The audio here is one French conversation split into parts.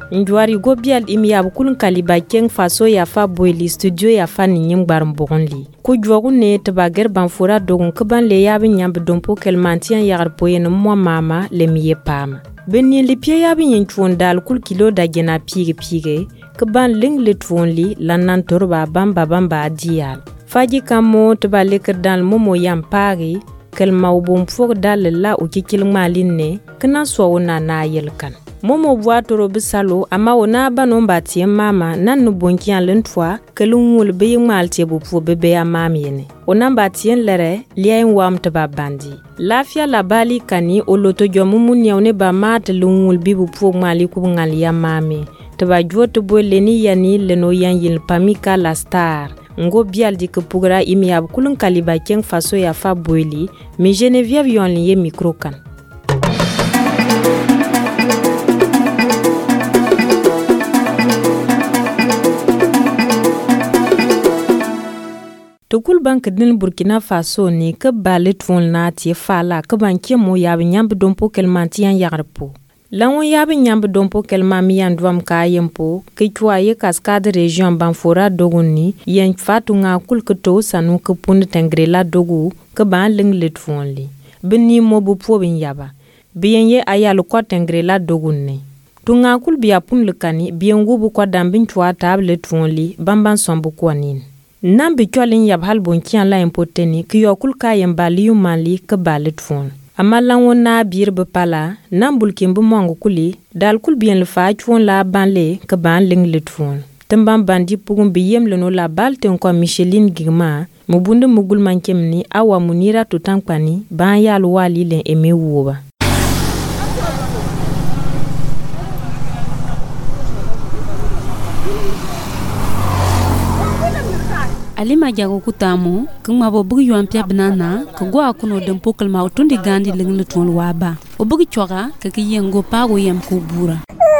Njwari gobial imiyab kulun kaliba keng faso ya fa boyli studio ya fa ninyim gbarum bogonli. Ku jwogu ne tabager banfura dogun kaban le yabi nyamb dompo kelmantian yagar poyen mwa mama le miye pama. Benni le pie yabi nyen chwondal kul kilo da gena pige kaban ling le twonli lannan torba bamba adiyal. Faji kamo taba lekir dal momo yam pari kelma ubum fok dal la ukikil malin ne kana swawuna na yelkan. Momo bwatoro bisalo ama ona banomba tie mama nan no bonkian lentwa kelun wul be mal tie bu pu bebe ya mamiene ona batien lere lien wam taba bandi lafia la bali kani oloto jomumu nyawne ba mat lunwul bibu pu mali ku ngal ya mami taba joto bo leni yani leno yan yil pamika la star ngo bial di ke pugra imi ab kulun kaliba keng faso ya fa boili mi Geneviève yon liye micro kan. Tukul bank din Burkina Faso ni ke balet fon na tie fala ke bankie mo yabi nyamb dompo kelmantian yagarpo. Lawon yabi nyamb dompo kelmami yandwam ka yempo ke tuaye cascade region banfora doguni yen fatu nga kul ke to sanu ke pun tengrela dogu ke ban ling let fon li. Beni mo bu po bin yaba. Bien ye ayal ko tengrela dogunni. Tunga kul biya pun lekani bien gubu ko dambin tua table fon li bamban sombu kwanin. Nambi kyolin yab hal bonkian la impoteni ki yokul kayen baliyu mali ke balit fon. Amalan wona bir be pala nambul kimbu mongo kuli dal kul bien le fa chwon la banle ke ban ling lit fon. Temban bandi pugum biyem leno la balte ko Micheline Gigma mubunde mugul mankemni awa munira tutankani ban yal wali len eme woba. Alima jago kutamo kuma bo bugi yuan pia banana ko gwa kuno dem pokal ma utundi gandi lengle ton waba o bugi choga ka ki yengo pago yam ko bura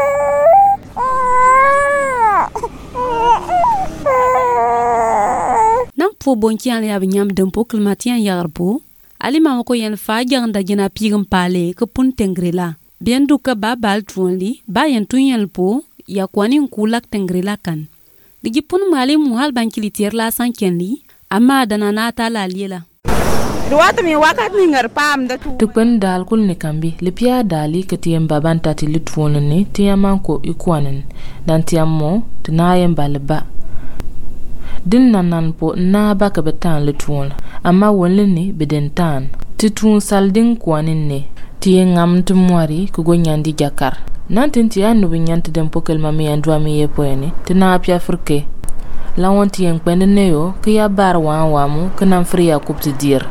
nam po bonkian ya nyam dem pokal matian yarbo alima ko yen fa jangda jina pigam pale ko pun tengrela biendu ka babal tonli ba yen tunyel po ya kwani kulak tengrela kan digi pun mali mu hal bankili tier la sankenli amma dana na ta la lela ruwata mi wakat ni ngar pam da tu tukun dal kul ne kambi lipia dali ketiem baban tati litwon ni tiaman ko ikwanen dan tiammo tnayen balba din nanan po na baka betan litwon amma wonle ni bedentan titun saldin kwanin ne tiengam tumwari ko gonyandi jakar nantin tiya no binyant dem pokel mami andwa mi yepoeni tina apia furke lawon tien kwende neyo ke ya bar wamu kanam friya kupti dir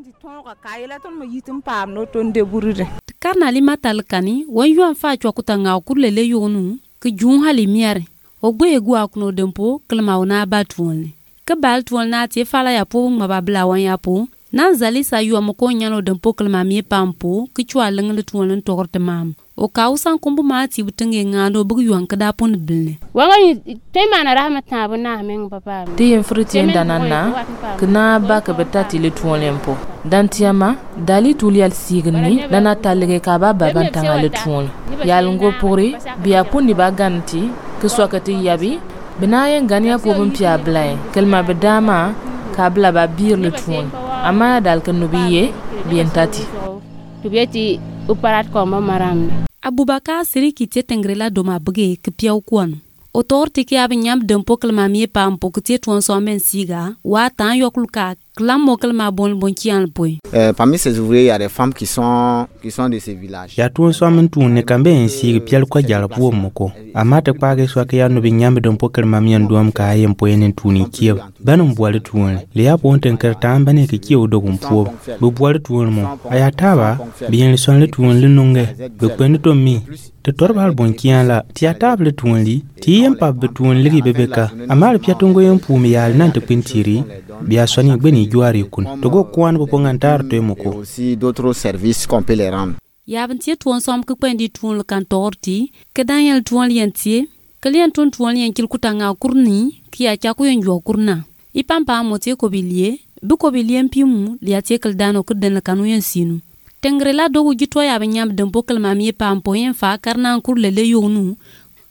karna li matal kani won yuan fa chwa kutanga kurlele yonu ke jun hali miare ogbe egu akuno dempo kelma ona batwonle ke baltwon na tie fala ya po mababla wan ya po nan zali sa yu amko nyano dempo kelma mi pampo ke chwa lengle twonlen torte mam o kausan kumbu mati butunge ngado bugu yuan kada pon bilne wanga te mana rahmat na bana men papa te yen fruti danana kna ba ka betati le twonlempo dan tiama dali tulial signi dana talige ka ba baban tanga le twon yal ngo pori biya poni ba ganti ke swakati yabi binayen gania pobum pia blay kelma bedama ka bla ba bir le twon ama dal kan nubiye bientati tubeti uparat ko maram Abubakar Siriki tengrela doma buge kpia ukwan. Otorte ki abi nyam dempo kelma mi pam pokete tuan so men siga wa tan yokluka klam mo kelma bon kian boy. Parmi ces ouvriers il y a des femmes qui sont de ces villages. Ya tuan so men tu ne kambe en siga pial ko jala po moko. Amata page so ke yanu bi nyam dempo kelma mi nduam ka yem po enen tuni kiyo. Banum boale tuan. Le ya po tenker tamba ne ke kiyo dogum po. Bu boale tuan mo. Ayataba bien son le tuan le nonge. Bu kwende to mi. Te torbal bon kian la ti atable tuan li ti yem pa betuan ligi bebeka amar piatongo yem pumi yal nante pintiri bia soni gbeni juari kun togo kwan bo ngantar to moko aussi d'autres services qu'on peut les rendre ya bentie tuan som ke pendi tuan le kantorti ke daniel tuan lientie ke lien tuan lien kil kutanga kurni ki ya chaku yen jo kurna ipampa motie ko bilie bu ko bilien pimu liatie kel dano ke den kanu yen sinu tengrela dogu jito ya benyam dempo kelma mi pampo yen fa karna kur lele yonu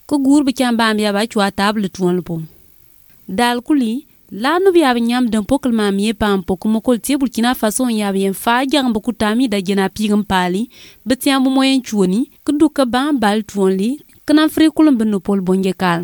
ko gurbi kyan bam ya ba chwa table tuon po dal kuli la no biya nyam dan pokal ma mi pam po kuma kol te Burkina Faso ya bien fa jang bu kutami da gena pigam pali betiam bu moyen chuoni ku du ka ban bal tuon li kana fri kulum ben no pol bonje kal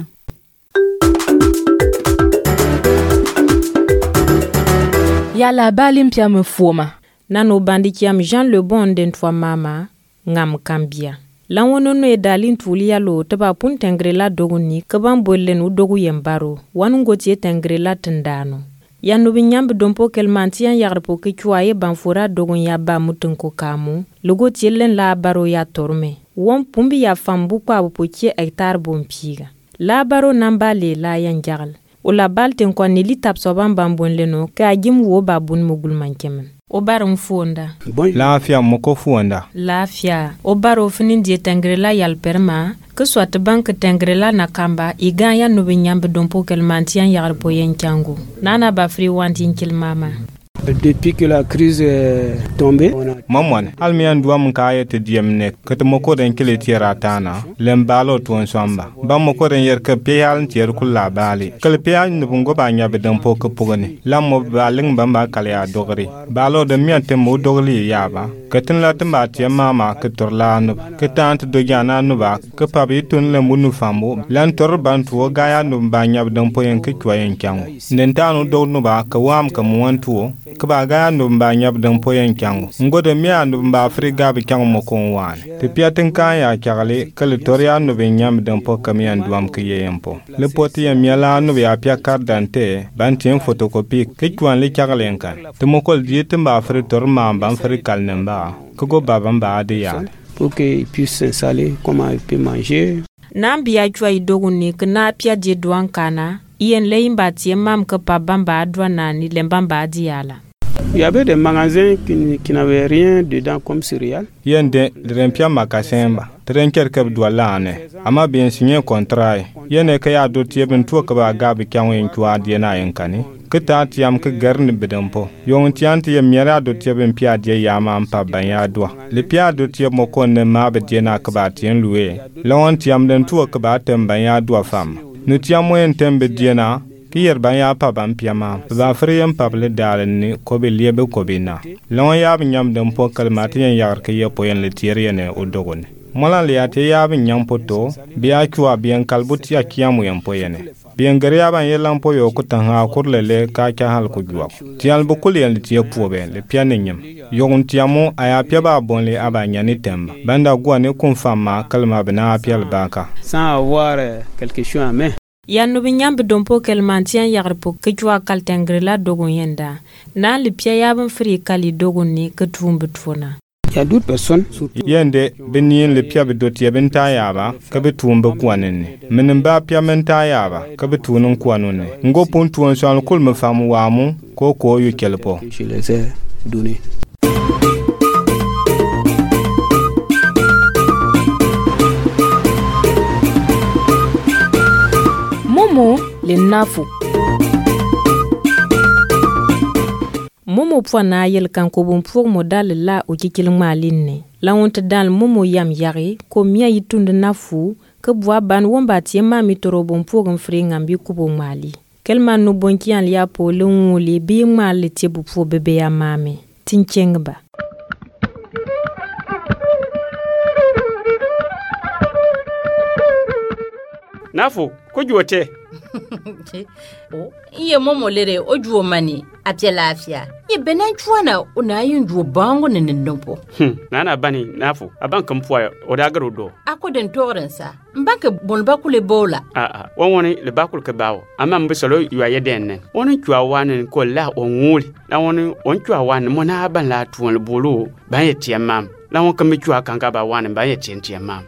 ya la balim pia me foma nano bandi kiam Jean Le Bon den twa mama ngam kambia lan wono no e dalin tuliya lo taba pun tengrela doguni kaban bollen u dogu yembaro wanu gotie tengrela tindano yanu binyambe dompo kelmantian yarpo ke chuaye banfura dogun ya ba mutun ko kamu lugo tielen la baro ya torme won pumbi ya fambu kwa bupokie hectare bompiga la baro namba le la yan jagal o la balten ko ni litap so bambon leno ka jim wo babun mugul mankemen o barum fonda lafiya moko fonda lafiya o baro finin die tengrela yal perma que soit banque tengrela na kamba iganya no binyambe dompo kelmantian yarpo yenkango nana ba free wantin kilmama depuis que la crise est tombée mamwan almian duam kayete diemne que moko den kile tira tana lembalo ton samba ba moko den yer ke peyal tier kula bali kele peyal no bungo ba nyabe dompo ke pugani lammo baling bamba kale ya dogri balo de miante mo dogli yaba que tin la tamba tie mama ke torla no que tante do jana no ba que pabi tun le munu fambo lan tor bantu gaya no ba nyabe dompo yen ke kyoyen kyango nentano do no ba ka wam ka muantu kaba ga no mba nyab dan poyen kyango ngodo mi anu mba afrika bi kyango mo kon wan te piatin kan ya kyagale kale toria no be nyam dan po kamian duam ke yempo le poti ya miala no ya pia carte d'identité bantin photocopie ke kwan le kyagale kan te mo kol diete mba afrika tor ma mba afrika namba kogo baba mba de ya pour qu'il puisse s'installer comment il peut manger nambia jwa idoguni kana pia je douan kana ien le imba tie mam ke pa bamba adwa nani le bamba diala. Il y avait des magasins qui n'avaient rien dedans comme céréales. Yende rempia makasemba trenker ke dwalane ama bien signé contrat yene ke ya do tieben to ke ba gabi kyanwen twa die na yankani ke ta tiam ke garni bidampo yon tianti ye miera do tieben pia die ya ma ampa banya do le pia do tie mo konne ma be die na ke ba tien luwe lawon tiam den to ke ba tem banya do fam ne tiam mo tembe die na ki yer ban ya pa ban piama ba friyam pable dalen ni ko be liebe ko bina lon ya nyam den po kalmati yan yar ke ye poyen le tiere ne o dogon mola le ate ya nyam poto biya kwa bien kalbuti ya kiamu yan poyene bien gari ya ban yelan po yo ko tan ha kurle le ka ka hal ko juwa tial bu kul yan tie pobe le piane nyam yogun tiamo aya pia ba bonle abanya ni temba banda gwa ne kun fama kalma bina pial baka sans avoir quelque chose à main. Yanu binyambe dompo kelmantian yarpo kejwa kaltengrela dogon yenda na lipia yabon free kali dogon ni ketumbe tfona. Il y a d'autres personnes yende benien le pia bedoti yabenta yaba ka betumbe kwanene menimba pia menta yaba ka betunun kwanone ngo puntu on so kul me famu wamu ko yu kelpo je les ai donnés. Momo le nafu Momo pwana yel kan ko bon pour modal la o kikil maline la honte dal momo yam yari ko miya yitund nafu ke bwa ban womba tie mami toro bon pour ngfri ngambi kubo mali kelman no bonki an liya po le nguli bi mali tie bu pour bebe ya mami tinchengba nafu ko jote iye momo lere ojuo mani apya lafiya ye benan chuana una yin juo bango ne ndompo nana bani nafu aban kan puwa odagaro do akoden torensa mbanke bonba kule bola woni le bakul ke bawo amma mbisolo yuwa yeden woni chwa wan ko la onwuli la woni on chwa wan mona ban la tuon le bolo ban ye tiamam la won kan mi chwa kan ka ba wan ban ye tiamam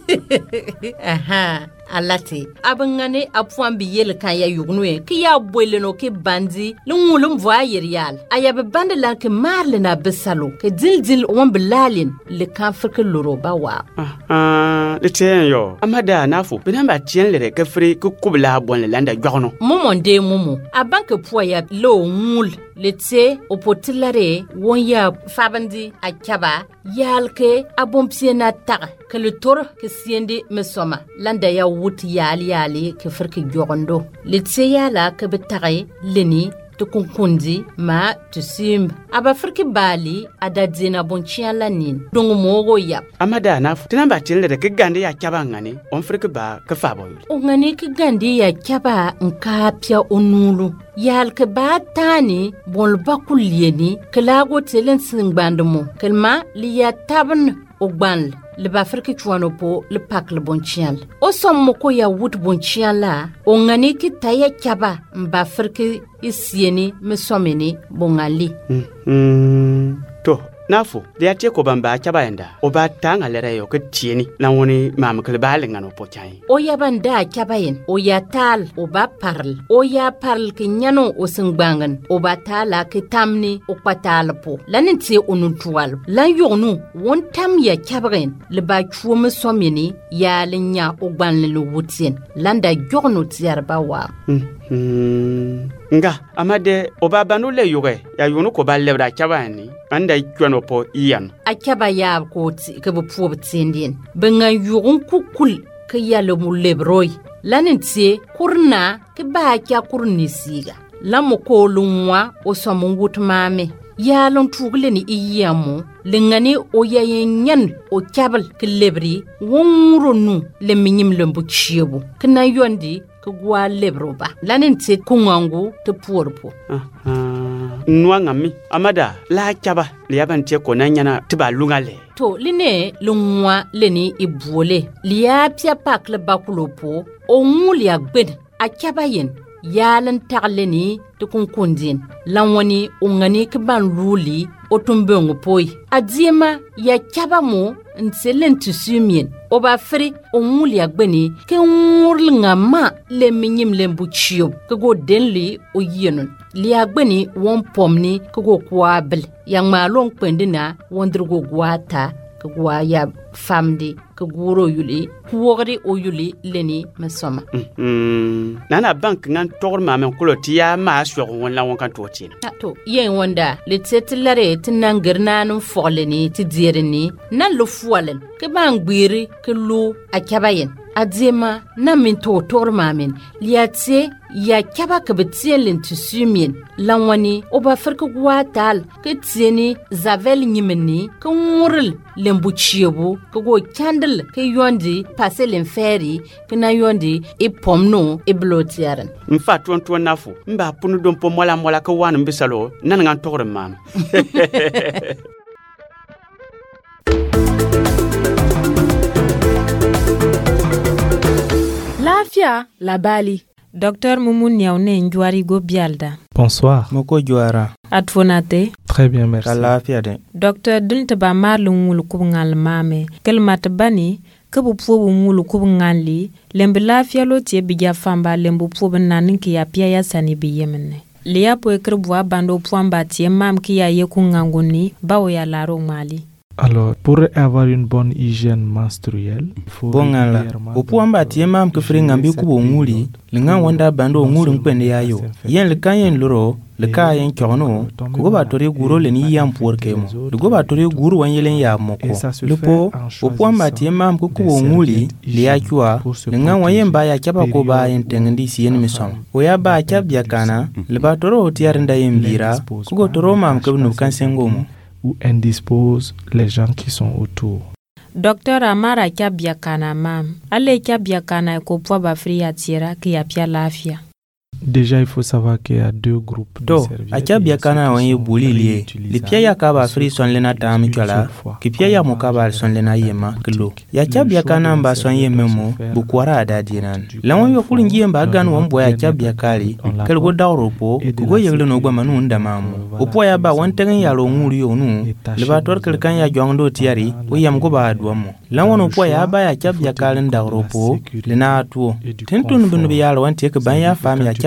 aha alati abangane apuan bi yel kan ya yugnwe ki ya boileno ke bandi lungulum voyer yal ayabe bande lan ke marle na besalo ke dildil won bilalin le kan fike loro ba wa le tien yo amada nafu binamba tien le ke fri ku kubla bon le landa jogno momon de momo abanke poya lo ngul le tse opotilare won ya fabandi akaba yalke abompie na taga ke le tor ke siende mesoma landa ya wut yali ke firki jogondo litse yala ke betare leni to kunkundi ma to sim aba firki bali adadzina bonchiala nin dongo mogo yap amada na tinamba tilde ke gande ya chaba ngani on firki ba ke fabo o ngani ke gande ya chaba nkapya onulu yal ke ba tani bol bakul yeni ke lago telen singbandmo kelma liya tabn o gbanl le ba firki chwano po le pak le bonchial o sommo ko ya wut bonchial la o ngani ki taya chaba mba firki isieni me someni bongali to nafo de atie ko bamba chaba enda o ba tanga lere yo ke tieni na woni mam ke ba le ngano po chai o ya banda chaba yen o ya tal o ba parl o ya parl ke nyano o singbangan o ba tala ke tamni o patal po lanin ti onun tuwal lan yonu won tam ya chabren le ba chuo someni ya lenya o gban le wutien landa jorno tiar ba wa nga amade oba banu le yuge ya yunu ko ba lebra chabani anda ikwono po iyan akaba ya ko ke bu pu btsendien benga yugun kukul ke ya le mu lebroi lanin ti kurna ke ba kya kurni siga lamo ko lunwa o somungut mame ya lon tugle ni iyamu lengani o yayenyan o chabal ke lebri wonronu le minyim lembu chiebo kana yondi ke gwa lebroba lanin ti kungangu te porpo nwangami amada la chaba le yabante ko nanyana tiba lungale to line lungwa leni ibole liya pia pak le bakulopo o ngulia gbed a chaba yen yalan tagleni to kunkundin lanwani ungani ke ban ruli o tumbongo poi adiema ya chaba mo nselen tusumien o ba fri o nguli agbeni ke ngurl ngama le minyim lembu chiyo ke go denli o yenun li agbeni won pomni ke go kwabel yang malong pendina wondrugo gwata ke gwa ya famdi ke guro yuli kuwogri o yuli leni masoma nana bank ngan togor mamen kulotiya ma shogo wala won kan totin to yen wonda le tetlare tinangirna no foleni ti dierni nan lo fualen ke bangbiri ke lo akabayen adema na min to tor mamen liatse ya kaba ke betielen tu sumien lanwani oba ferke gwatal ke tieni zavel nyimeni ke ngurl lembuchiebo ke go candle ke yondi paselen feri ke na yondi e pomno e blotiaren mfa tonto nafu mba punu dompo mola ke wan mbisalo nan ngan togor mam Lafia la bali. Docteur Moumoun Niaoune Njouari Go Bialda. Bonsoir. Moko Jouara. Atfonate. Très bien, merci. Lafia de. Docteur Dunte ba marlu ngulu kubngal mame. Kelmat bani kebu pobu ngulu kubngali. Lembe lafia lo tie bigia famba lembu pobu nanin ki ya pia ya sani biyemene. Lia po ekribwa bando puamba tie mam ki ya yeku nganguni bawo ya laro mali. Alors, pour avoir une bonne hygiène menstruelle, il faut bongala opuamba tie mam ke fringa mbi kubo nguli linga wanda bando ngulu mpende yayo yen le kayen loro le kayen kyono ko ba tore guro le ni yam porkemo le go ba tore guro wan yelen ya moko le po opuamba tie mam ko kubo nguli le yakwa linga wayen ba ya kyaba ko ba yen tengndi sien misom o ya ba kyabya kana le ba toro tiarnda yembira ko go toro mam ke no kansengomo ou indispose les gens qui sont autour. Docteur Amara Kabiakana mam, ale Kabiakana ko po ba fria tira ki ya pia lafia. Déjà, il faut savoir qu'il y a deux groupes de serviettes. Akabiakana wan yebuli lié. Le pia ya kaba fri son lena tam chola, ki pia ya mokaba son lena yema klo. Ya Kabiakana mba son yememo bukwara adadinan. Lawan yo kulingi mba gan won boya Kabiakali, kel go dawro po, go yegle no gba manu ndamamu. Opo ya ba wan tegen ya lo nguri yo nu, le ba tor kel kan ya jongdo tiari, o yam go ba adwamo. Lawan opo ya ba ya Kabiakali ndawro po, le na atuo. Tentun bunu bi ya wan tek ban ya fam ya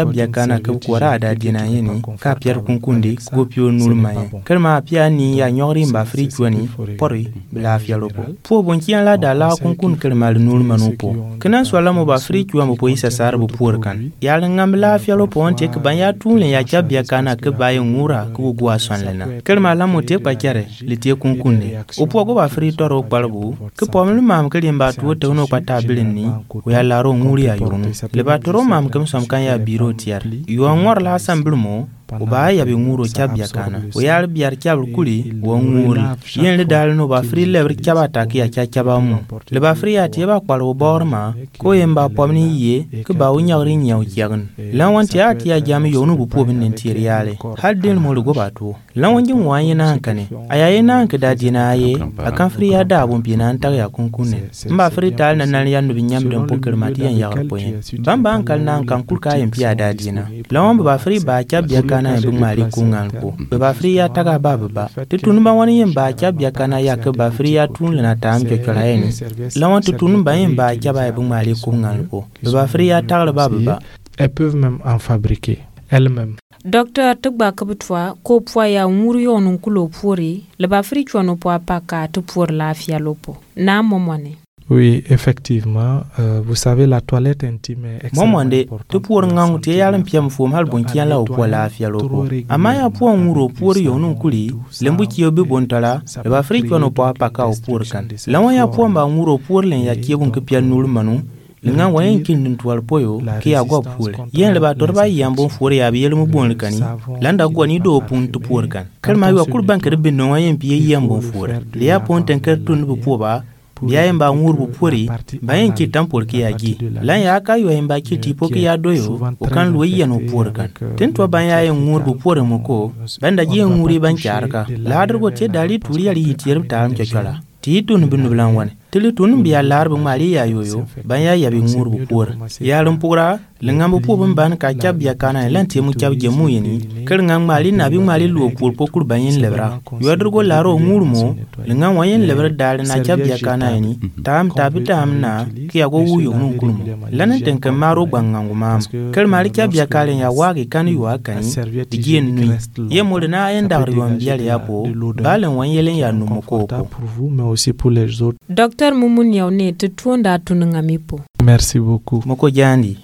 chabya kana ka kwara da dina yini ka piar kunkundi ko pio nulmaye kalma pia ni ya nyori mba frichwani pori la fialopo po bonkian la da la kunkun kalma nulmanupo kana swala mo ba frichwa mo poisa sar bu porkan ya ngam la fialopo onte ka banya tunle ya chabya kana ka baye ngura ko gwa sanlena kalma la mo te pa kare le te kunkunde opo ko ba fritoro balbu ka pomle mam kalimba to to no pata bilini ya la ro nguri ya yurunu le ba toro mam kam som kan ya biro tiar yo ngor la sambilmo o ba ya be nguro chabya kana o yar biar chabul kuli wo nguri yen le dal no ba fri lebre chabata ki ya chaba mu le ba fri ya tie ba kwalo borma ko yemba pomni ye ke ba o nyagri nyaw jagan lan wan tia tia jam yo no bu po bin tier yale hal den mo go ba to lan wan jin waye na hankane ayaye na hanka da dina ye akan fri ya da bun binan ta ya kunkune mba fri tal na nan yan bi nyam den poker matiyan ya poyen bamba hankal nan kan kulka yin piya da dina lan wan ba fri ba chabya kana bu mari kungan ko ba fri ya taga ba tutun ba wani yin ba chabya kana ya ka ba fri ya tun na tam ke kala yin lan wan tutun ba yin ba chabya bu mari kungan ko ba fri ya taga ba elles peuvent même en fabriquer elles-mêmes. Docteur Tugba Kabutwa ko pwa ya nguri yonu kulo puri le ba fri chwano pwa paka tu pour la fia lopo na momone. Oui, effectivement, vous savez la toilette intime est extrêmement importante. Tu pour ngang te yalam piam fom hal bon kian la o la fia lopo. Amaya po nguro puri yonu kuli lembu kiyo be bontala le ba fri chwano pwa paka o pour kan. Lawa ya po mba nguro pour len ya kiyo ke pian nul manu linga wayen kin tuwal poyo ki ya go pule yen le ba torba yambo fure ya biyel mu bon kani landa go ni do pun tu pur kan kalma yo kul bank de bin no wayen biye yambo fure le ya pon tanker tun bu poba biya yamba ngur bu puri bayen ki tampol ki ya gi lan ya ka yo yamba ki tipo ki ya doyo o kan lo yeno pur kan tin to ban ya ngur bu pur mu ko banda ji nguri ban charka ladar go te dali turi ya ri tiyer ta am chakala ti tun bin blan wane Tilitun biya larbu mali ya yoyo banya ya bi ngur bu por ya lumpura lengam bu bu ban ka chab ya kana lanti mu chab jemu yini kelngam mali na bi mali lu por pokur banyin lebra yodrugo laro ngurmo lengam wayen lebra dal na chab ya kana yini tam tabitam na kiya go wuyo nun kulmo lanan tenka maro bangangu mam kel mali chab ya kalen ya wagi kan yu akani digien nui ye modna en dar yon biya ya po balen wanyelen ya numo ko pour vous mais aussi pour les autres. Docteur Moumoun Yaoune te tuonda tunungamipo. Merci beaucoup. Moko jandi.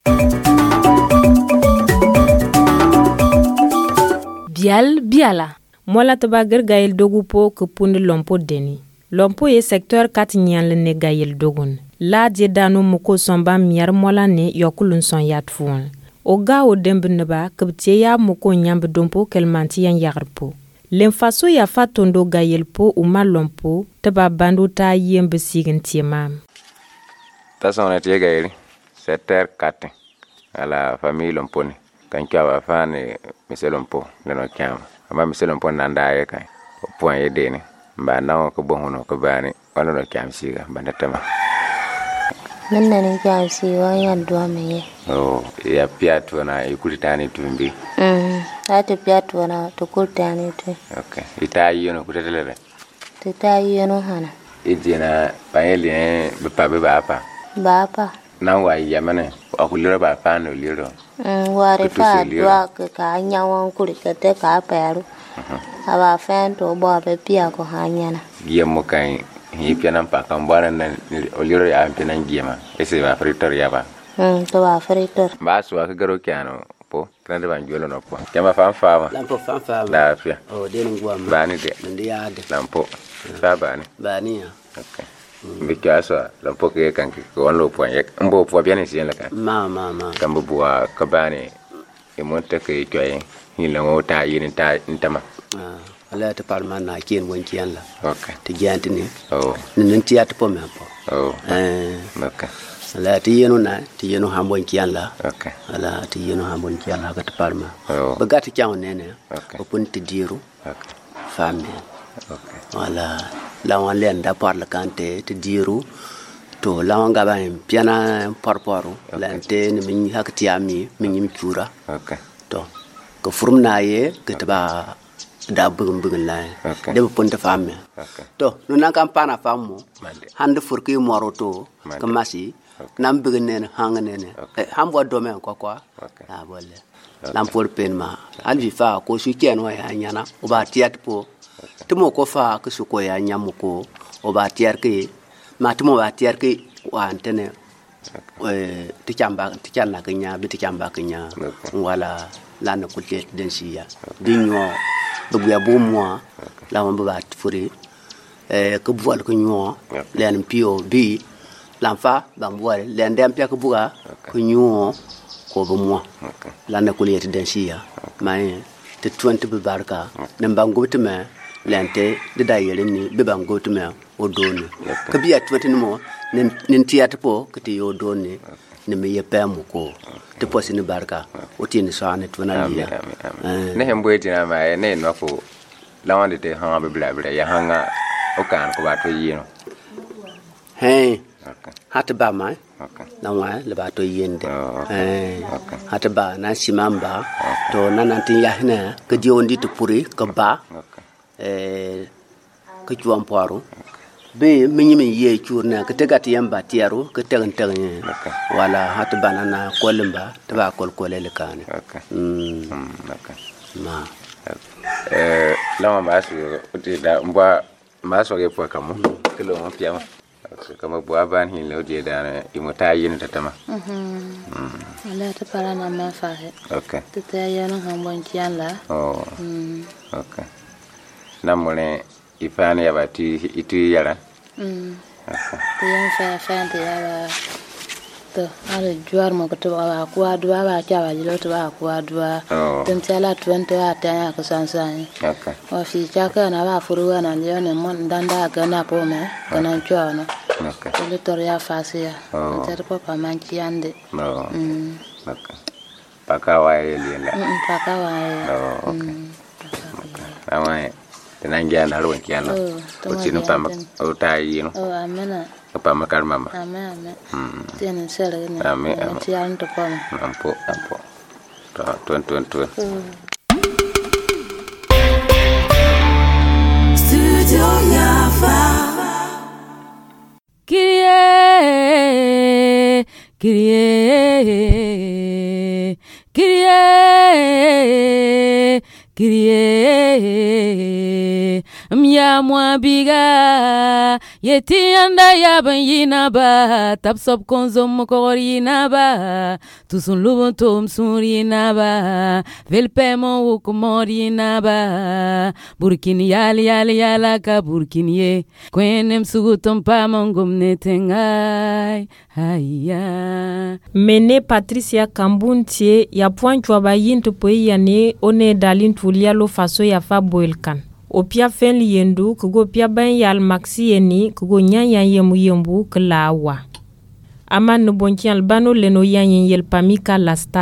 Bial biala. Mola tabagar gael dogu po kepunde lompo deni. Lompo ye secteur kat nyan le ne gael dogun. La je dano moko somba miar mola ne yokulun son yatfuon. Oga o dembneba kebtie ya moko nyambe dompo kelmanti yan yarpo. L'enfaso ya fa tondo gayel po ou malompo taba bandu ta yembe sigin tiemam. Ta son etie gayeli, 7h04 à la famille Lomponi. Quand tu as fait Monsieur Lompo, le no kiam. Ama Monsieur Lompo nanda ye kai. O point ye dene. Ba na ko bon hono ko bani, wala no kiam siga bandatama. Nanda ni kiam siwa ya dua meye. Oh, ya piatu na ikulitani tumbi. Ate piatu na tukultani tu. Okay. Ita yono kutetelele. Tita yono hana. Ijina payeli bepabe bapa. Bapa. Na wa yamane akulira bapa no liro. Wari fa dwa ka nyawan kulikete ka peru. Aba fento bo be pia ko hanyana. Giemo kai hipia na mpaka mbwana na oliro ya mpina ngiema. Ese ba fritor ya ba. To ba fritor. Ba so akagaro kyano. Po grande banjolo no po kama fanfama lampo fanfama la afia deni ngwama bani de ndiade lampo fa bani bani okay mbikaso lampo ke kanki ko lo po yek mbo po bien sien la kan mama kambo bua ka bani e monte ke toye hila ngota yin ta ntama ala ta parma na kien won kien la okay ti janti ni oh nin ti at po me po oh okay ala ti yeno hambon kian la okay ala ti yeno hambon kian la gat parma bagati kyaw nene o pun ti diru okay fami okay ala la wan len da parle kante ti diru to la wan gaba piana porporu lente ni min hakti ami min yim cura okay to ko furmna ye ketba da bugun la de pun ta fami to no nan kampana famu hande furki moroto kamasi nam bigne hangane ne ham bo do men kwa na bolle lam por pen ma alvi fa ko su ken wa ya nyana o ba tiat po tumo ko fa ko su ko ya nyamu ko o ba tiar ke ma tumo ba tiar ke wa antene ti chamba ti channa ke nya bi ti chamba ke nya wala la na ko te den siya dinyo bu ya bu mo la mo ba furi ko bual ko nyo len pio bi l'enfant bambouale l'endem pia ko buga ko nyo ko bo mo la na ko le te den siya mai te 20 bi barka nem bango teme lente de dayele ni be bango teme o doni ko biya 20 mo nin tiata po ko ti o doni ne me ye pemu ko te posi ni barka o ti ni sa ne tuna liya ne hembo etina ma ne no ko la wande te hanga be bla bla ya hanga o kan ko ba to yino hey hata ba mai na wa le ba to yende hata ba na simamba to na nantin ya hina ko di ondi to puri ko ba ko juam poaro be minyi ye churna ko tegati yamba tiaro ko tegan tegan wala hata banana kolimba taba kol kolele kan ma lama basu uti da mba maso ge po kamo kilo mo piama kama bo aban hin lo die da imota yin tatama ala ta para na ma fa he okay ta yana hambon kiala okay namone ifani ya bati itu yara ta yan fa ta yara to ala juar mo ko to ba ko adwa ba cha ba jilo to ba ko adwa tem tala 20 ata ya ko sansan okay wa fi cha ka na ba furu na le ne mon danda ga na po me kana chono okay le toria fasia ter papa manchi ande okay pakawa ile pakawa okay amai tenangia na ro kiano utinu pama utai no amena apa makar mama amen tiene ser ne amen ti anto pama ampo to Studio Yafa Kyrie mya mwa biga yeti anda ya ban yina ba tap sop konzo mokor yina ba tusun lubon tom sun yina ba velpe mo wukumor yina ba burkini yala ka burkini ye kwenem sugutom pa mongom netengai haya mene Patricia Kambuntie ya pointwa ba yinto po yane one dalin tulialo faso ya fa boelkan o pia fen liendu kugo pia ban yal maxi yeni kugo nyanya yemu yembu klawa ama no bonki albano leno yanyen yel Pamika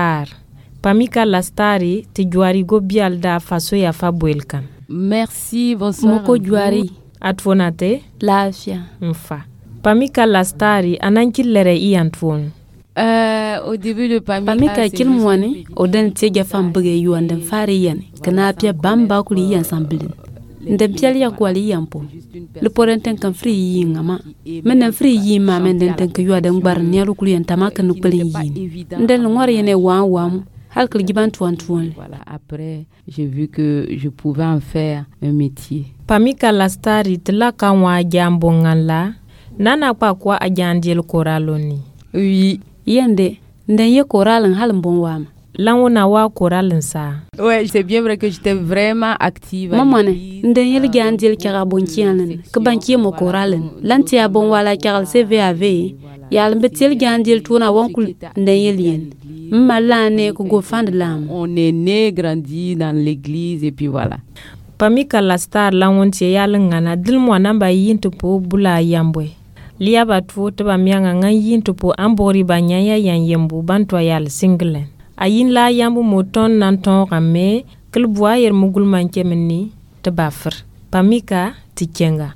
Lastari ti juari go bial da faso ya fa boelkan. Merci, bonsoir. Moko juari atfonate lafia mfa Pamika Lastari anankilere iantfon au début de Pamika kilmwani odan tege fam bege yuandem fare yan kana pia bamba kuli yan samblin ndem piali ya kwali yampo le porenten kan free yingama men free yima men den tan kyu adam bar nyaru kuli yan tamaka no pele yin ndel ngor yene wa halkal giban tuan voilà après j'ai vu que je pouvais en faire un métier. Pamika Lastari tla kanwa jambo ngala nana kwa ajandel koraloni. Oui yende nden ye koralin halin bon wama lawona wa koralin sa. Ouais, c'est bien vrai que j'étais vraiment active. Maman nden yel gandel kara bon kianen ke banki mo koralin lanti a bon wala karal CVAV yal betel gandel tuna wonkul nden yel yen malane ko go fand lam. On est né grandi dans l'église et puis voilà. Pamika Lastar lawonti yal ngana dilmo namba yinto po bula yambwe liya batu taba mianga ngan yinto po ambori banyaya yan yembu bantwa yal singlen ayin la yambu moton nanton rame kelbwa yer mugul manke menni taba fr Pamika tikenga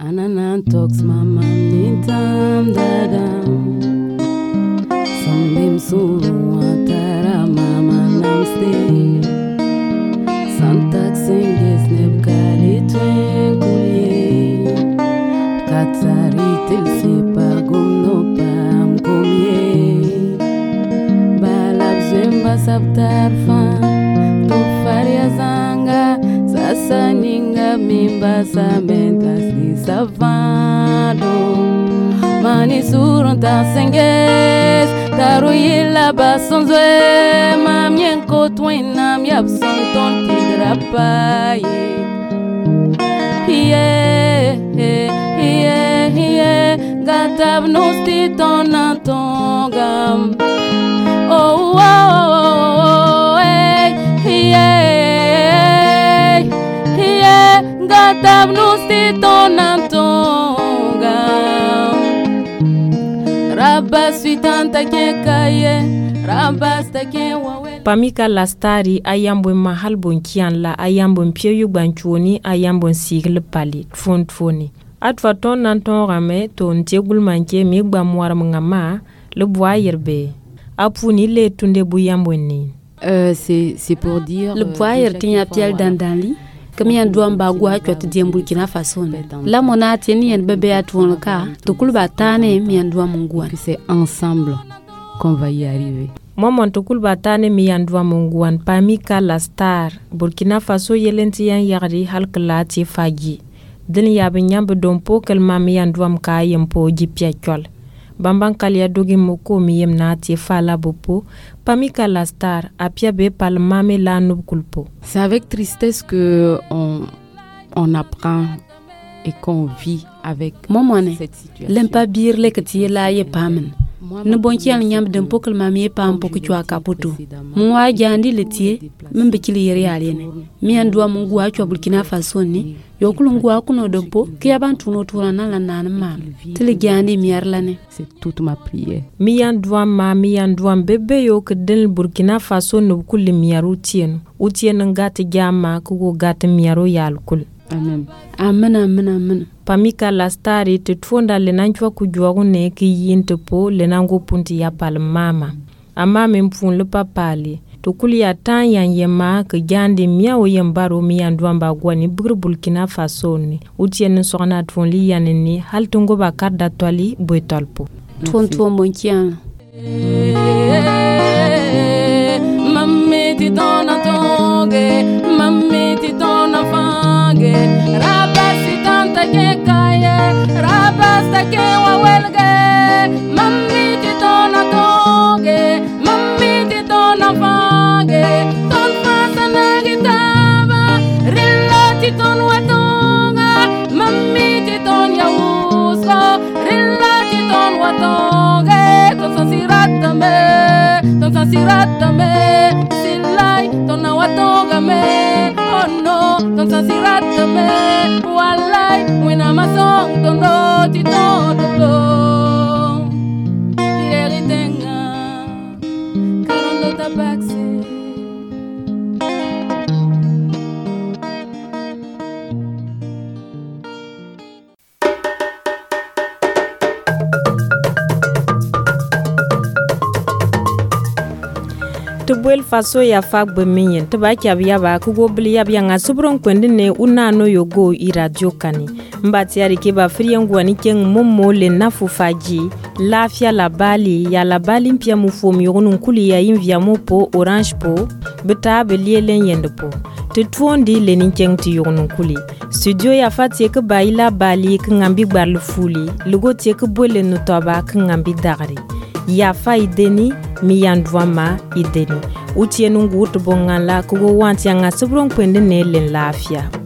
Ananan talks mama nintam dadam. Sambim suru atara mama namste. Santak singes nebkali twenkulie. Katsari tilsi pagum no pam kumye. Balab zemba sabtar fan. Tu faria zanga. Sasa ninga mimba samentas di savado. Mani surun ta senges. Taru yila basonzwe. Mamien kotwinam yapson ton tidrapaye. Gatab nosti tonatongam. Oh, gatab nosti tonatongam. Rabas suitanta kekaye. Rabas take wawe. Pamika lastari ayambon mahal bon kian la ayambon pieyu banchuoni ayambon sigle pali foni. Atfa ton nanton rame ton tegul manke mi gba mwar ngama le bois yerbe. Apuni le tunde bu yamboni. C'est pour dire le bois yertinya piel dandali. Comme yan doan bagwa chwat diem Burkina Faso. La mona tieni yen bebe atwon ka to kulba tane mi yan doan mungwa. C'est ensemble qu'on va y arriver. Momon to kulba tane mi yan doan mungwan Pamika la star Burkina Faso yelenti yan yagri halkla ti fagi. Den yabe nyambe dompo kelma mi yan doan ka yempo jipia chol. Bamban kalia dogi moko mi yem na ti fala bopo. Pamika la star apia be palmame la nub kulpo. C'est avec tristesse que on apprend et qu'on vit avec cette situation. Lempa bir le kati la ye pamen. Ne bonki al nyam dem pokal mami pam poku chwa kaputo. Mwa jandi letie membe kili yeri alene. Mi andwa mungu wa chwa Burkina Faso ni yokulungu wa kuno dempo ki abantu no turana la nan mam. Tele jandi mi arlane. C'est toute ma prière. Mi andwa bebe yo ke del Burkina Faso no kulli mi yaru tienu. Utienu ngati jama kugo gati mi yaru yalkul. Amen. Amen. Pamika la stari te tfonda le nanchwa kujwagu ne ki yinte po le nango punti ya pal mama. Ama mempun le papali. Tukuli ya tan yan yema ke jande miya o yembaro miya ndwamba gwani bugr Burkina Faso ni. Utienu sokna tfon li yaneni hal tungo bakar datwali boitalpo. Tfon monkian. Mami ti dona tonge, mami ti dona fange. Rabasi tanta ke kaya, rabasta ke wawelge. Mami ti dona tonge, mami ti dona fange. Ton pasa na gitaba, rilla ti ton watonga. Mami ti ton yauso, rilla ti ton watonga. Ton sansiratame, silai, ton awatongame. Oh no, ton sansiratame, walai, wina masong ton do ti ton do. Tireli tenga, karondo tabaksi. Tubwel faso ya fag beminyen tubaki abiyaba kugobli yabiyanga subron kwendine unano yogo iradio kani mbati yari keba friyangu ni keng momo le nafu faji lafia la bali mpia mufom yogonu kuli ya invia mopo orange po beta belielen yendepo tutwondi le ninkeng ti yogonu kuli studio ya fati ke baila bali ke ngambi gbarlu fuli lugo tie ke bole nutoba ke ngambi dagri ya fa ideni mi yandwama ideni utienu ngutu bongala kugo wanti anga subron kwende ne len lafia